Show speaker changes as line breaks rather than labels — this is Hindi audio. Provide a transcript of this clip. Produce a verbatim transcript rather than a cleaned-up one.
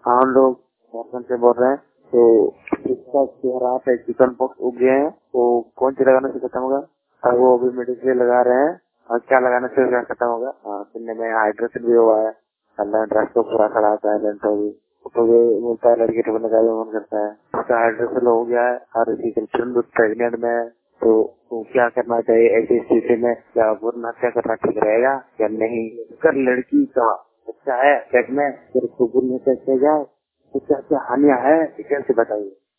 हाँ लोग झारखंड से बोल रहे हैं। तो इसका चेहरा पे चिकन पॉक्स उग गए हैं, तो कौन सी लगाने से खत्म होगा? और वो अभी मेडिसिन लगा रहे हैं। और क्या लगाने से क्या खत्म होगा? हाँ, सुनने में हाइड्रेशन भी हुआ है। ड्रग्स को पूरा खड़ा आता है लेंटो भी। तो ये बोलता है लड़की तो का भी मन करता है। उसका हाइड्रेशन हो गया है और इसी कंडीशन प्रेगनेंट में है। तो, तो क्या करना चाहिए ऐसी स्थिति में? क्या भ्रूण हत्या करना ठीक रहेगा या नहीं? अगर लड़की का बच्चा है पेट में, फिर उसको भ्रूण हत्या किया जाए तो क्या क्या हानियां है, डिटेल से बताइए।